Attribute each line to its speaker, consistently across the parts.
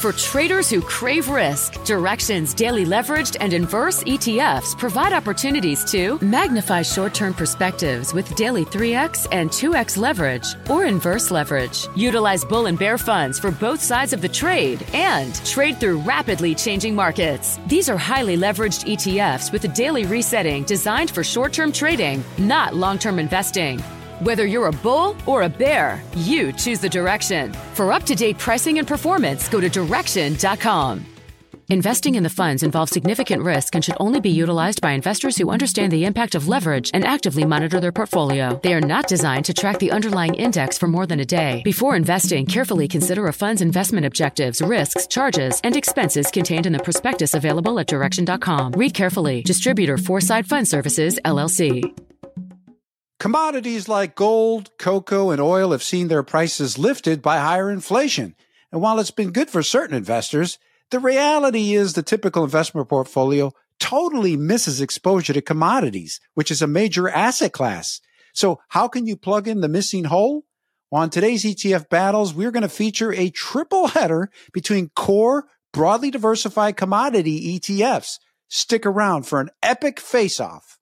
Speaker 1: For traders who crave risk, Direxion's daily leveraged and inverse ETFs provide opportunities to magnify short-term perspectives with daily 3x and 2x leverage or inverse leverage. Utilize bull and bear funds for both sides of the trade and trade through rapidly changing markets. These are highly leveraged ETFs with a daily resetting designed for short-term trading, not long-term investing. Whether you're a bull or a bear, you choose the Direxion. For up-to-date pricing and performance, go to Direxion.com. Investing in the funds involves significant risk and should only be utilized by investors who understand the impact of leverage and actively monitor their portfolio. They are not designed to track the underlying index for more than a day. Before investing, carefully consider a fund's investment objectives, risks, charges, and expenses contained in the prospectus available at Direxion.com. Read carefully. Distributor Foreside Fund Services, LLC.
Speaker 2: Commodities like gold, cocoa, and oil have seen their prices lifted by higher inflation. And while it's been good for certain investors, the reality is the typical investment portfolio totally misses exposure to commodities, which is a major asset class. So how can you plug in the missing hole? On today's ETF Battles, we're going to feature a triple header between core, broadly diversified commodity ETFs. Stick around for an epic face-off.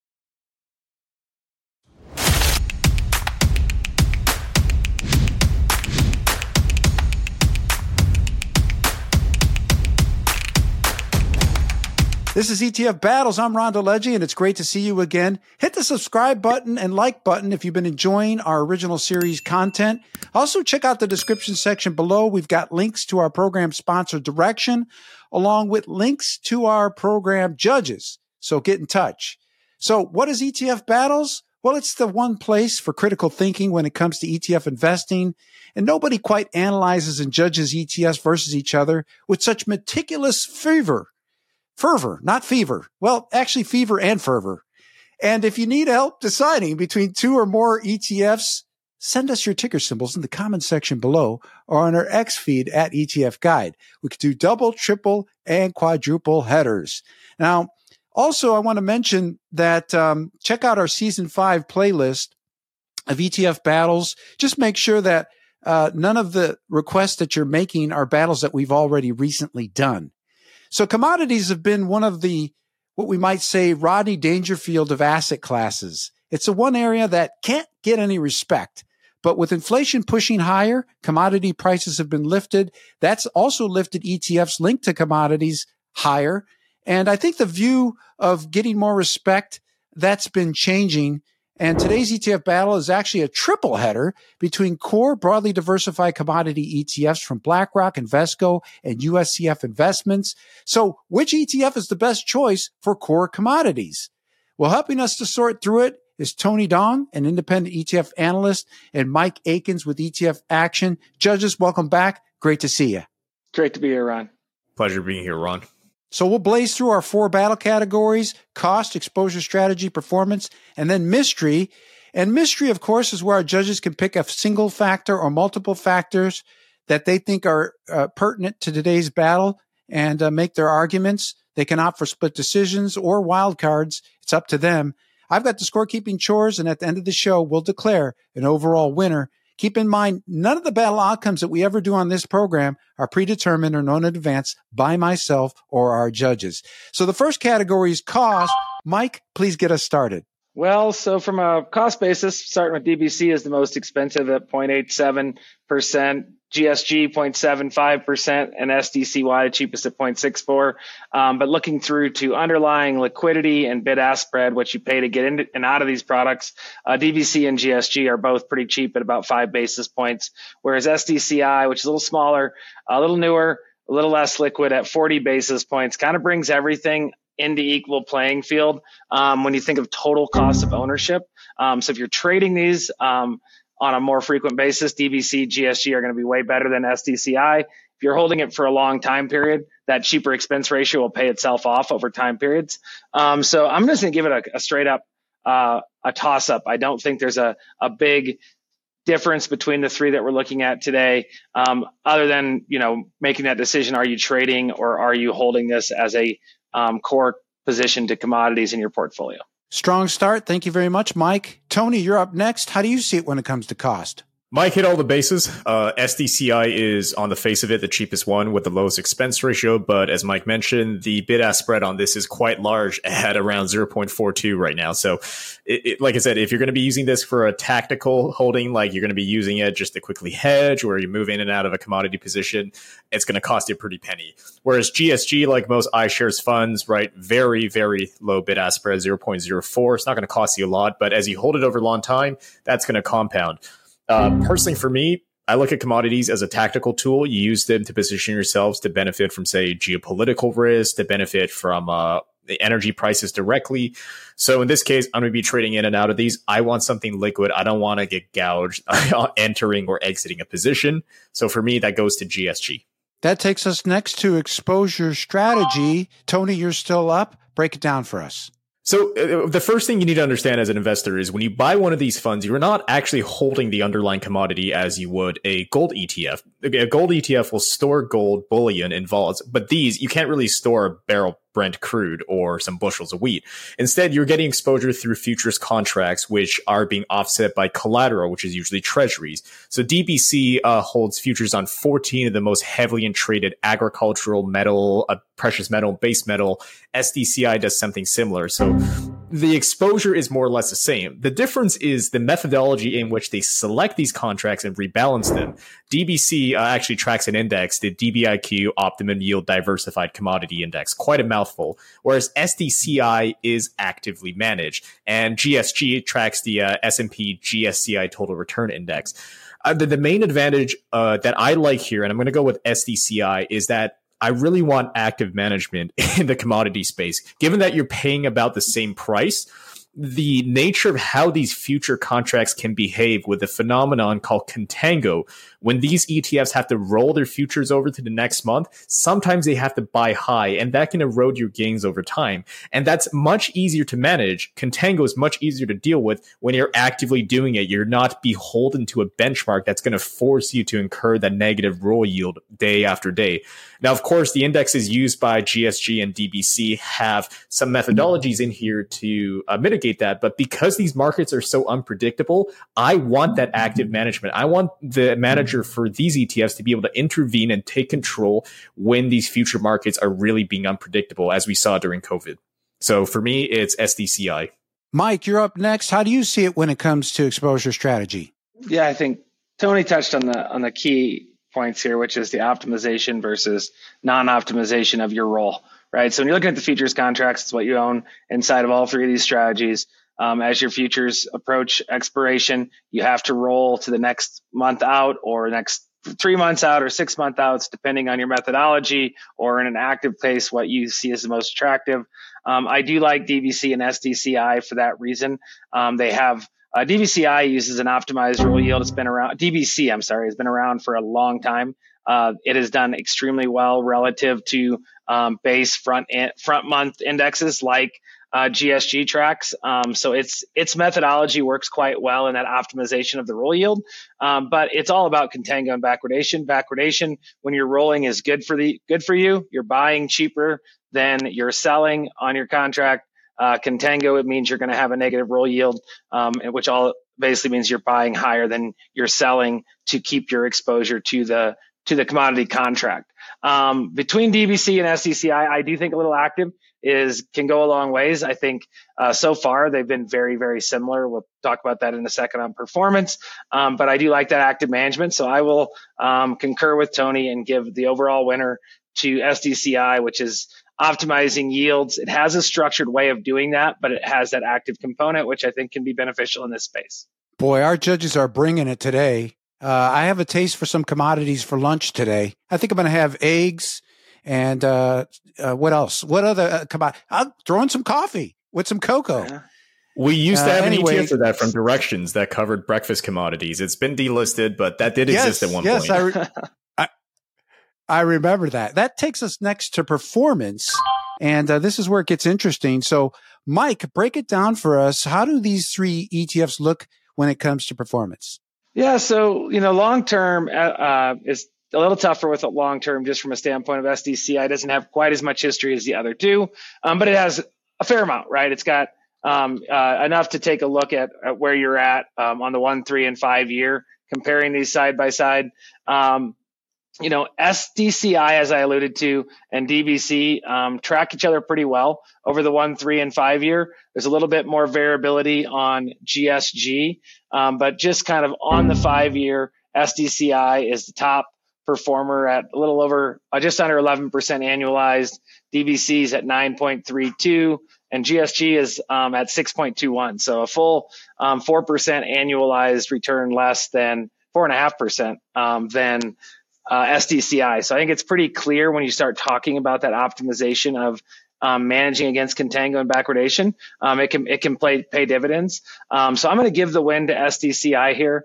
Speaker 2: This is ETF Battles. I'm Ron DeLegge, and it's great to see you again. Hit the subscribe button and like button if you've been enjoying our original series content. Also, check out the description section below. We've got links to our program sponsor, Direxion, along with links to our program judges. So get in touch. So what is ETF Battles? Well, it's the one place for critical thinking when it comes to ETF investing, and nobody quite analyzes and judges ETFs versus each other with such meticulous fervor, not fever. Well, actually fever and fervor. And if you need help deciding between two or more ETFs, send us your ticker symbols in the comment section below or on our X feed at ETF Guide. We could do double, triple, and quadruple headers. Now, also, I want to mention that check out our Season 5 playlist of ETF Battles. Just make sure that none of the requests that you're making are battles that we've already recently done. So commodities have been one of the, what we might say, Rodney Dangerfield of asset classes. It's the one area that can't get any respect. But with inflation pushing higher, commodity prices have been lifted. That's also lifted ETFs linked to commodities higher. And I think the view of getting more respect, that's been changing. And today's ETF battle is actually a triple header between core broadly diversified commodity ETFs from BlackRock, Invesco, and USCF Investments. So which ETF is the best choice for core commodities? Well, helping us to sort through it is Tony Dong, an independent ETF analyst, and Mike Akins with ETF Action. Judges, welcome back. Great to see you.
Speaker 3: Great to be here, Ron.
Speaker 4: Pleasure being here, Ron.
Speaker 2: So we'll blaze through our four battle categories: cost, exposure, strategy, performance, and then mystery. And mystery, of course, is where our judges can pick a single factor or multiple factors that they think are pertinent to today's battle and make their arguments. They can opt for split decisions or wild cards. It's up to them. I've got the scorekeeping chores, and at the end of the show, we'll declare an overall winner. Keep in mind, none of the battle outcomes that we ever do on this program are predetermined or known in advance by myself or our judges. So the first category is cost. Mike, please get us started.
Speaker 3: Well, so from a cost basis, starting with DBC is the most expensive at 0.87%, GSG 0.75%, and SDCY the cheapest at 0.64%. But looking through to underlying liquidity and bid-ask spread, what you pay to get into and out of these products, DBC and GSG are both pretty cheap at about 5 basis points, whereas SDCI, which is a little smaller, a little newer, a little less liquid at 40 basis points, kind of brings everything into equal playing field when you think of total cost of ownership. So if you're trading these on a more frequent basis, DBC, GSG are going to be way better than SDCI. If you're holding it for a long time period, that cheaper expense ratio will pay itself off over time periods. So I'm just going to give it a straight up a toss up. I don't think there's a big difference between the three that we're looking at today, other than, making that decision. Are you trading or are you holding this as a core position to commodities in your portfolio?
Speaker 2: Strong start. Thank you very much, Mike. Tony, you're up next. How do you see it when it comes to cost?
Speaker 4: Mike hit all the bases. SDCI is, on the face of it, the cheapest one with the lowest expense ratio. But as Mike mentioned, the bid-ask spread on this is quite large at around 0.42 right now. So, like I said, if you're going to be using this for a tactical holding, like you're going to be using it just to quickly hedge or you move in and out of a commodity position, it's going to cost you a pretty penny. Whereas GSG, like most iShares funds, right, very, very low bid-ask spread, 0.04. It's not going to cost you a lot. But as you hold it over a long time, that's going to compound. Personally, for me, I look at commodities as a tactical tool. You use them to position yourselves to benefit from, say, geopolitical risk, to benefit from the energy prices directly. So in this case, I'm going to be trading in and out of these. I want something liquid. I don't want to get gouged entering or exiting a position. So for me, that goes to GSG.
Speaker 2: That takes us next to exposure strategy. Tony, you're still up. Break it down for us.
Speaker 4: So the first thing you need to understand as an investor is when you buy one of these funds, you're not actually holding the underlying commodity as you would a gold ETF. A gold ETF will store gold, bullion, and vols, but these, you can't really store a barrel Brent crude or some bushels of wheat. Instead, you're getting exposure through futures contracts, which are being offset by collateral, which is usually treasuries. So DBC holds futures on 14 of the most heavily traded agricultural metal, precious metal, base metal. SDCI does something similar. So the exposure is more or less the same. The difference is the methodology in which they select these contracts and rebalance them. DBC actually tracks an index, the DBIQ Optimum Yield Diversified Commodity Index, quite a mouthful, whereas SDCI is actively managed, and GSG tracks the S&P GSCI Total Return Index. The main advantage that I like here, and I'm going to go with SDCI, is that I really want active management in the commodity space. Given that you're paying about the same price, the nature of how these future contracts can behave with a phenomenon called contango. When these ETFs have to roll their futures over to the next month, sometimes they have to buy high, and that can erode your gains over time. And that's much easier to manage. Contango is much easier to deal with when you're actively doing it. You're not beholden to a benchmark that's going to force you to incur that negative roll yield day after day. Now, of course, the indexes used by GSG and DBC have some methodologies in here to mitigate that. But because these markets are so unpredictable, I want that active management. I want the manager for these ETFs to be able to intervene and take control when these future markets are really being unpredictable, as we saw during COVID. So for me, it's SDCI.
Speaker 2: Mike, you're up next. How do you see it when it comes to exposure strategy?
Speaker 3: Yeah, I think Tony touched on the key points here, which is the optimization versus non-optimization of your role, right? So when you're looking at the futures contracts, it's what you own inside of all three of these strategies. As your futures approach expiration, you have to roll to the next month out or next 3 months out or 6 month outs, depending on your methodology, or in an active case, what you see as the most attractive. I do like DBC and SDCI for that reason. They have DBCI uses an optimized roll yield. It's been around. DBC, I'm sorry, has been around for a long time. It has done extremely well relative to base front month indexes like GSG tracks. So its methodology works quite well in that optimization of the roll yield. But it's all about contango and backwardation. Backwardation, when you're rolling, is good for you. You're buying cheaper than you're selling on your contract. Contango, it means you're going to have a negative roll yield, which all basically means you're buying higher than you're selling to keep your exposure to the commodity contract. Between DBC and SDCI, I do think a little active can go a long ways. I think so far they've been very, very similar. We'll talk about that in a second on performance. But I do like that active management. So I will concur with Tony and give the overall winner to SDCI, which is optimizing yields. It has a structured way of doing that, but it has that active component, which I think can be beneficial in this space.
Speaker 2: Boy, our judges are bringing it today. I have a taste for some commodities for lunch today. I think I'm going to have eggs and what else? What other commodity? I'll throw in some coffee with some cocoa.
Speaker 3: Yeah.
Speaker 4: We used to have an ETF for that from Directions that covered breakfast commodities. It's been delisted, but that did exist at one point.
Speaker 2: Yes, I remember that. That takes us next to performance, and this is where it gets interesting. So, Mike, break it down for us. How do these three ETFs look when it comes to performance?
Speaker 3: Yeah, so long term is a little tougher with long term, just from a standpoint of SDCI. It doesn't have quite as much history as the other two, but it has a fair amount, right? It's got enough to take a look at where you're at on the 1, 3, and 5 year comparing these side by side. SDCI, as I alluded to, and DBC track each other pretty well over the 1, 3, and 5 year. There's a little bit more variability on GSG, but just kind of on the 5 year, SDCI is the top performer at a little over, just under 11% annualized. DBC is at 9.32, and GSG is at 6.21. So a full 4% annualized return less than 4.5% than SDCI. So I think it's pretty clear when you start talking about that optimization of managing against contango and backwardation, it can pay dividends. So I'm going to give the win to SDCI here,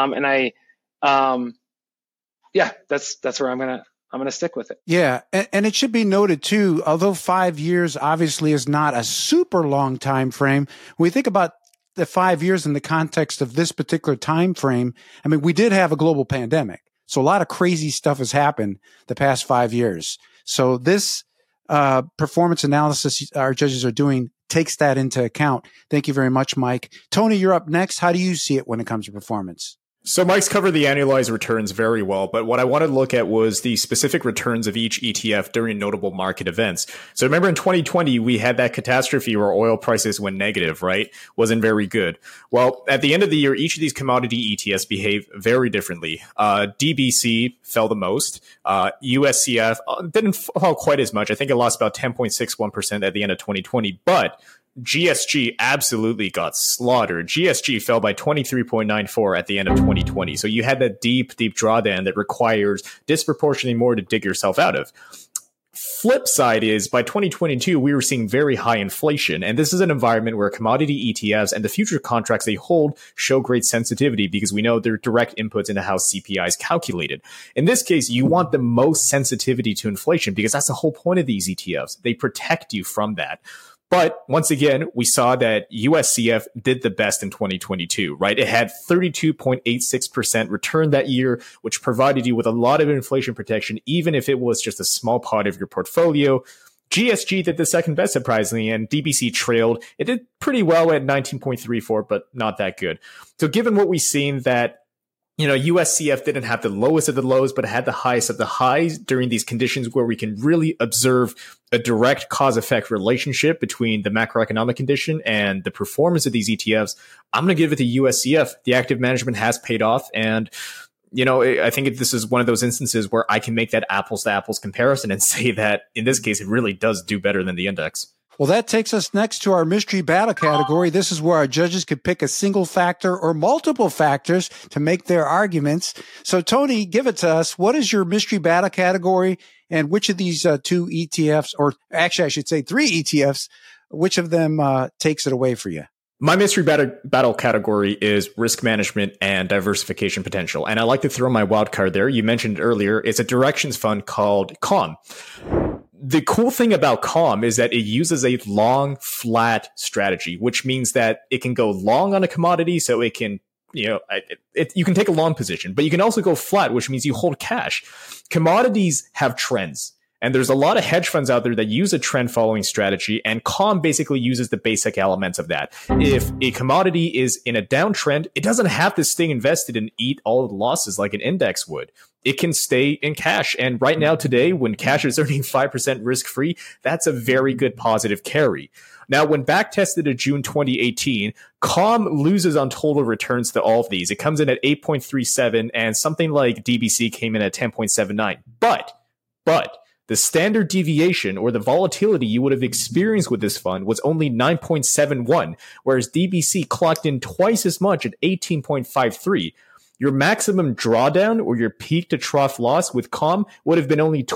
Speaker 3: that's where I'm going to stick with it.
Speaker 2: Yeah, and it should be noted too, although 5 years obviously is not a super long time frame, when we think about the 5 years in the context of this particular time frame, I mean, we did have a global pandemic. So a lot of crazy stuff has happened the past 5 years. So this performance analysis our judges are doing takes that into account. Thank you very much, Mike. Tony, you're up next. How do you see it when it comes to performance?
Speaker 4: So Mike's covered the annualized returns very well, but what I wanted to look at was the specific returns of each ETF during notable market events. So remember in 2020, we had that catastrophe where oil prices went negative, right? Wasn't very good. Well, at the end of the year, each of these commodity ETFs behave very differently. DBC fell the most. USCF didn't fall quite as much. I think it lost about 10.61% at the end of 2020, but GSG absolutely got slaughtered. GSG fell by 23.94 at the end of 2020. So you had that deep drawdown that requires disproportionately more to dig yourself out of. Flip side is by 2022, we were seeing very high inflation. And this is an environment where commodity ETFs and the future contracts they hold show great sensitivity because we know they're direct inputs into how CPI is calculated. In this case, you want the most sensitivity to inflation because that's the whole point of these ETFs. They protect you from that. But once again, we saw that USCF did the best in 2022, right? It had 32.86% return that year, which provided you with a lot of inflation protection, even if it was just a small part of your portfolio. GSG did the second best, surprisingly, and DBC trailed. It did pretty well at 19.34, but not that good. So given what we've seen that USCF didn't have the lowest of the lows, but it had the highest of the highs during these conditions where we can really observe a direct cause-effect relationship between the macroeconomic condition and the performance of these ETFs. I'm going to give it to USCF. The active management has paid off. And, I think this is one of those instances where I can make that apples to apples comparison and say that in this case, it really does do better than the index.
Speaker 2: Well, that takes us next to our mystery battle category. This is where our judges could pick a single factor or multiple factors to make their arguments. So, Tony, give it to us. What is your mystery battle category, and which of these two ETFs, or actually I should say 3 ETFs, which of them takes it away for you?
Speaker 4: My mystery battle category is risk management and diversification potential. And I like to throw my wild card there. You mentioned earlier, it's a directions fund called Calm. The cool thing about Calm is that it uses a long, flat strategy, which means that it can go long on a commodity. So it can, you can take a long position, but you can also go flat, which means you hold cash. Commodities have trends. And there's a lot of hedge funds out there that use a trend following strategy, and Calm basically uses the basic elements of that. If a commodity is in a downtrend, it doesn't have to stay invested and eat all of the losses like an index would. It can stay in cash. And right now today, when cash is earning 5% risk-free, that's a very good positive carry. Now, when back-tested in June 2018, Calm loses on total returns to all of these. It comes in at 8.37, and something like DBC came in at 10.79. But the standard deviation or the volatility you would have experienced with this fund was only 9.71, whereas DBC clocked in twice as much at 18.53. Your maximum drawdown or your peak to trough loss with Calm would have been only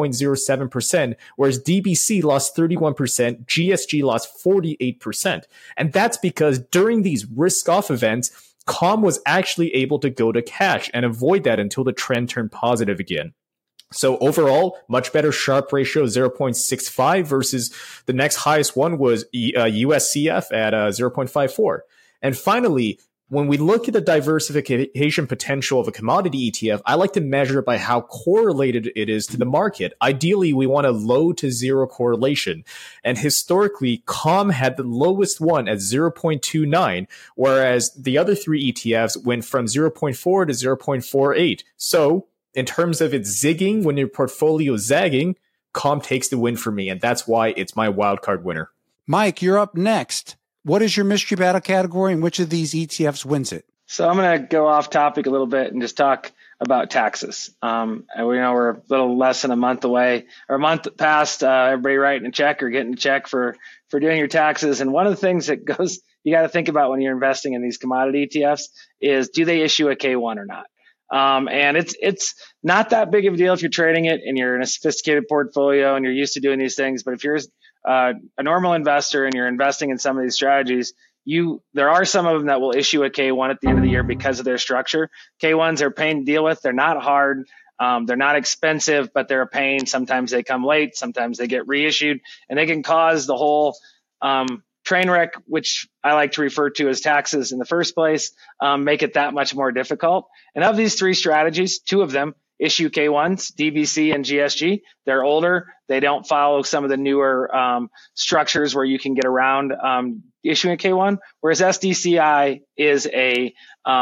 Speaker 4: 12.07%, whereas DBC lost 31%, GSG lost 48%. And that's because during these risk-off events, Calm was actually able to go to cash and avoid that until the trend turned positive again. So overall, much better Sharpe ratio, 0.65 versus the next highest one was USCF at 0.54. And finally, when we look at the diversification potential of a commodity ETF, I like to measure it by how correlated it is to the market. Ideally, we want a low to zero correlation. And historically, COM had the lowest one at 0.29, whereas the other three ETFs went from 0.4 to 0.48. So in terms of its zigging when your portfolio is zagging, COM takes the win for me. And that's why it's my wildcard winner.
Speaker 2: Mike, you're up next. What is your mystery battle category and which of these ETFs wins it?
Speaker 3: So I'm going to go off topic a little bit and just talk about taxes. And we're a little less than a month away, or a month past everybody writing a check or getting a check for doing your taxes. And one of the things that you got to think about when you're investing in these commodity ETFs is, do they issue a K1 or not? And it's not that big of a deal if you're trading it and you're in a sophisticated portfolio and you're used to doing these things. But if you're a normal investor and you're investing in some of these strategies, there are some of them that will issue a K1 at the end of the year because of their structure. K1s are a pain to deal with. They're not hard. They're not expensive, but they're a pain. Sometimes they come late. Sometimes they get reissued, and they can cause the whole train wreck, which I like to refer to as taxes in the first place, make it that much more difficult. And of these three strategies, two of them issue K1s, DBC and GSG. They're older. They don't follow some of the newer structures where you can get around issuing a K1, whereas SDCI is a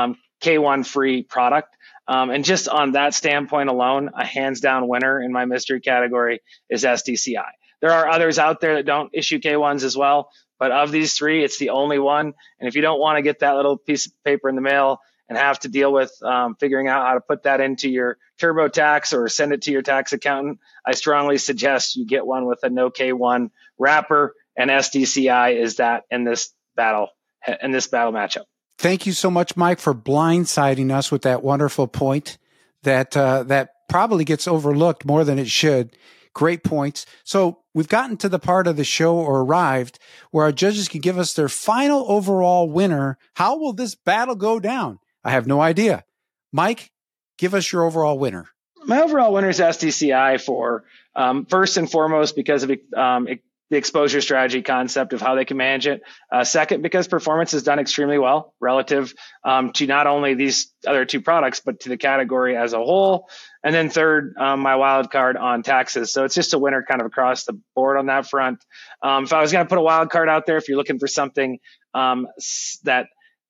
Speaker 3: K1 free product. And just on that standpoint alone, a hands down winner in my mystery category is SDCI. There are others out there that don't issue K1s as well, but of these three, it's the only one. And if you don't want to get that little piece of paper in the mail and have to deal with figuring out how to put that into your TurboTax or send it to your tax accountant, I strongly suggest you get one with a no K1 wrapper, and SDCI is that in this battle matchup.
Speaker 2: Thank you so much, Mike, for blindsiding us with that wonderful point that probably gets overlooked more than it should. Great points. So we've gotten to the part of the show, or arrived, where our judges can give us their final overall winner. How will this battle go down? I have no idea. Mike, give us your overall winner.
Speaker 3: My overall winner is SDCI for first and foremost because of the exposure strategy concept of how they can manage it. Second, because performance has done extremely well relative to not only these other two products, but to the category as a whole. And then third, my wild card on taxes. So it's just a winner kind of across the board on that front. If I was going to put a wild card out there, if you're looking for something that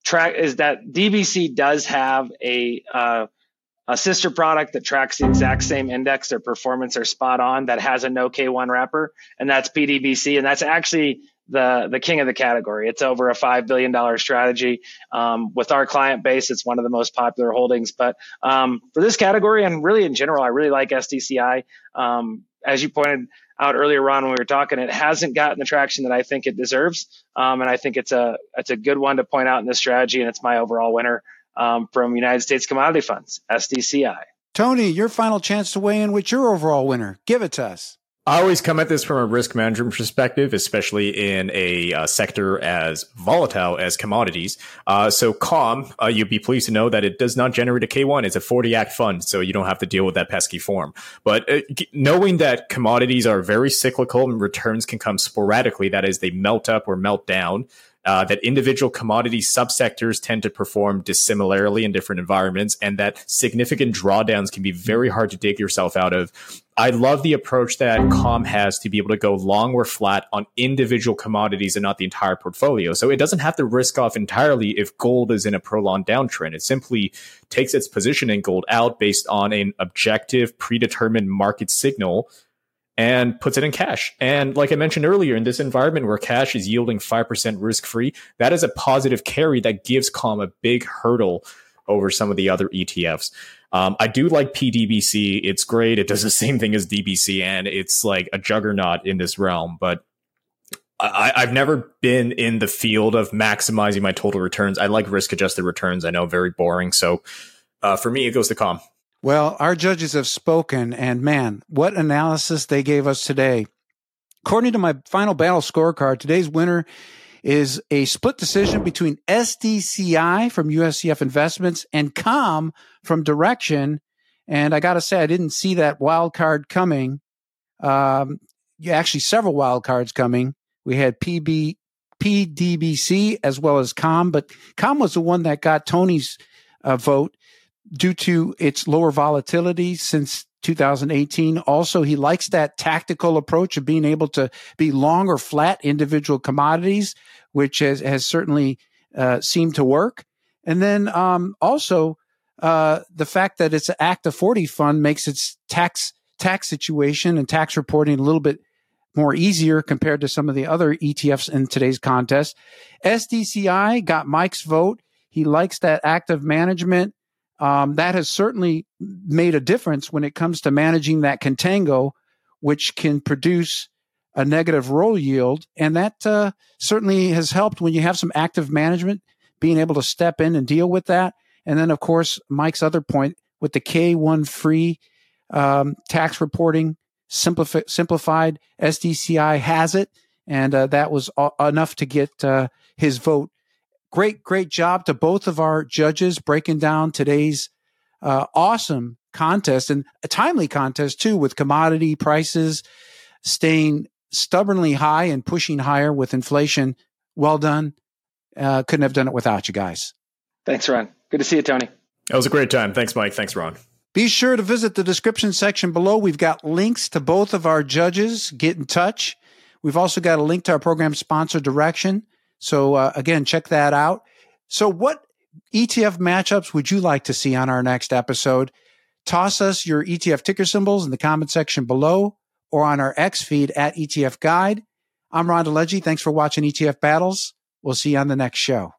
Speaker 3: DBC does have a sister product that tracks the exact same index, their performance are spot on, that has a no K1 wrapper, and that's PDBC. And that's actually the king of the category. It's over a $5 billion strategy. With our client base, it's one of the most popular holdings. But for this category, and really in general, I really like SDCI. As you pointed out earlier on when we were talking, it hasn't gotten the traction that I think it deserves. And I think it's a good one to point out in this strategy, and it's my overall winner from United States Commodity Funds, SDCI.
Speaker 2: Tony, your final chance to weigh in with your overall winner. Give it to us.
Speaker 4: I always come at this from a risk management perspective, especially in a sector as volatile as commodities. So COM, you'd be pleased to know that it does not generate a K1. It's a 40-Act fund, so you don't have to deal with that pesky form. But knowing that commodities are very cyclical and returns can come sporadically, that is, they melt up or melt down, that individual commodity subsectors tend to perform dissimilarly in different environments, and that significant drawdowns can be very hard to dig yourself out of. I love the approach that COM has to be able to go long or flat on individual commodities and not the entire portfolio. So it doesn't have to risk off entirely if gold is in a prolonged downtrend. It simply takes its position in gold out based on an objective, predetermined market signal and puts it in cash. And like I mentioned earlier, in this environment where cash is yielding 5% risk-free, that is a positive carry that gives COM a big hurdle over some of the other ETFs. I do like PDBC. It's great. It does the same thing as DBC, and it's like a juggernaut in this realm. But I've never been in the field of maximizing my total returns. I like risk-adjusted returns. I know, very boring. So for me, it goes to COM.
Speaker 2: Well, our judges have spoken, and man, what analysis they gave us today. According to my final battle scorecard, today's winner is a split decision between SDCI from USCF Investments and COM from Direction. And I got to say, I didn't see that wild card coming. Actually, several wild cards coming. We had PB PDBC as well as COM, but COM was the one that got Tony's vote due to its lower volatility since 2018. Also, he likes that tactical approach of being able to be long or flat individual commodities, which has certainly seemed to work. And then also the fact that it's an Active 40 fund makes its tax situation and tax reporting a little bit more easier compared to some of the other ETFs in today's contest. SDCI got Mike's vote. He likes that active management. That has certainly made a difference when it comes to managing that contango, which can produce a negative roll yield. And that certainly has helped when you have some active management, being able to step in and deal with that. And then, of course, Mike's other point with the K1 free tax reporting, simplified, SDCI has it. And that was enough to get his vote. Great job to both of our judges breaking down today's awesome contest, and a timely contest too, with commodity prices staying stubbornly high and pushing higher with inflation. Well done. Couldn't have done it without you guys.
Speaker 3: Thanks, Ron. Good to see you, Tony.
Speaker 4: That was a great time. Thanks, Mike. Thanks, Ron.
Speaker 2: Be sure to visit the description section below. We've got links to both of our judges. Get in touch. We've also got a link to our program sponsor, Direxion. So again, check that out. So what ETF matchups would you like to see on our next episode? Toss us your ETF ticker symbols in the comment section below or on our X feed at ETF Guide. I'm Ron DeLegge. Thanks for watching ETF Battles. We'll see you on the next show.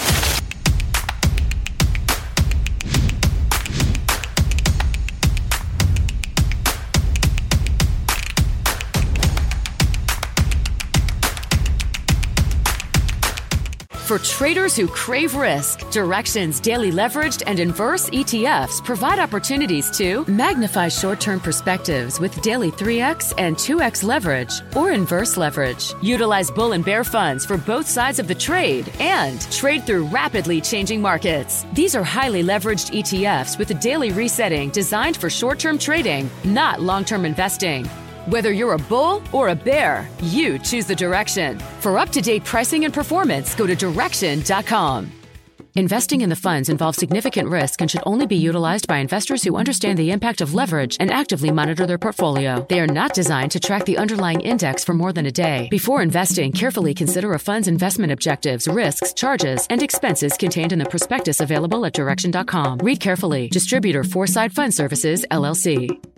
Speaker 1: For traders who crave risk, Direxion's daily leveraged and inverse ETFs provide opportunities to magnify short-term perspectives with daily 3x and 2x leverage or inverse leverage. Utilize bull and bear funds for both sides of the trade and trade through rapidly changing markets. These are highly leveraged ETFs with a daily resetting designed for short-term trading, not long-term investing. Whether you're a bull or a bear, you choose the Direxion. For up-to-date pricing and performance, go to Direxion.com. Investing in the funds involves significant risk and should only be utilized by investors who understand the impact of leverage and actively monitor their portfolio. They are not designed to track the underlying index for more than a day. Before investing, carefully consider a fund's investment objectives, risks, charges, and expenses contained in the prospectus available at Direxion.com. Read carefully. Distributor Foresight Fund Services, LLC.